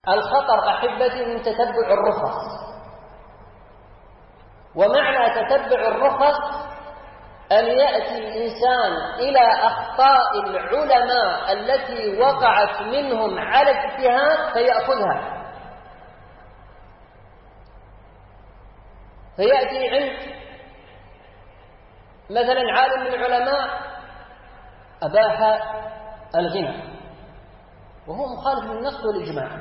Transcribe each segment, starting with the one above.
الخطر أحبتي من تتبع الرخص. ومعنى تتبع الرخص أن يأتي الإنسان إلى أخطاء العلماء التي وقعت منهم على اجتهاد فيأخذها. فيأتي عند مثلا عالم من العلماء أباح الغنى وهو مخالف للنص والإجماع،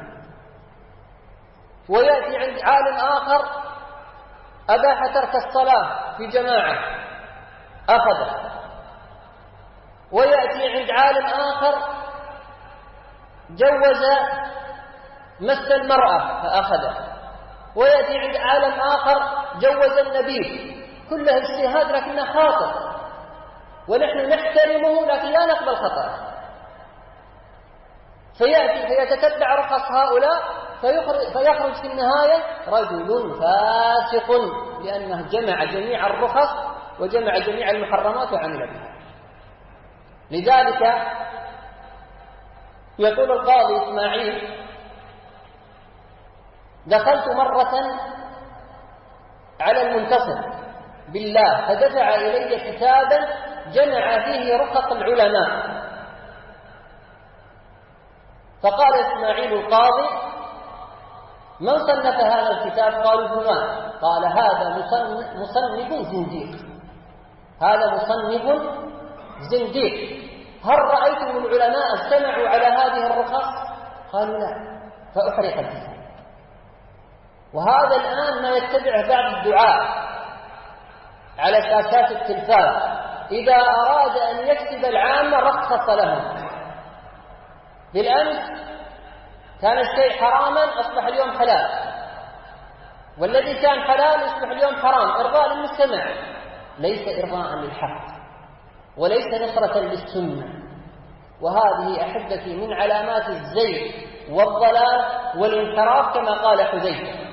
ويأتي عند عالم آخر أباح ترك الصلاة في جماعة أخذه، ويأتي عند عالم آخر جوز مس المرأة فأخذه، ويأتي عند عالم آخر جوز النبيذ. كلها اجتهاد لكنه خاطئ، ونحن نحترمه لكن لا نقبل خطأه. فيأتي فيتتبع رخص هؤلاء فيخرج في النهاية رجل فاسق، لأنه جمع جميع الرخص وجمع جميع المحرمات وعمل بها. لذلك يقول القاضي إسماعيل: دخلت مرة على المنتصر بالله فدفع إلي كتابا جمع فيه رخص العلماء، فقال إسماعيل القاضي: من صنف هذا الكتاب؟ قالوا فلان. قال: هذا مصنف زنديق، هذا مصنف زنديق. هل رأيتم العلماء استمعوا على هذه الرخص؟ قالوا لا، فأحرق الكتاب. وهذا الآن ما يتبعه بعض الدعاة على شاشات التلفاز، إذا أراد أن يكسب العامة رخص لهم. بالأمس كان الشيء حراما أصبح اليوم حلال، والذي كان حلال يصبح اليوم حرام، إرضاء للمجتمع، ليس إرضاء للحق وليس نصرة للسنة. وهذه أحبتي من علامات الزيغ والضلال والانحراف كما قال حذيفة.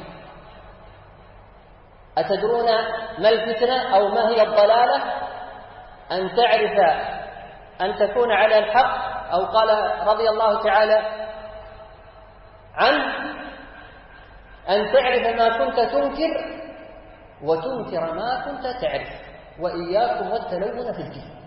أتدرون ما الفتنة أو ما هي الضلالة؟ أن تعرف أن تكون على الحق، أو قال رضي الله تعالى عنه: أن تعرف ما كنت تنكر وتنكر ما كنت تعرف، وإياكم والتلون في الجسم.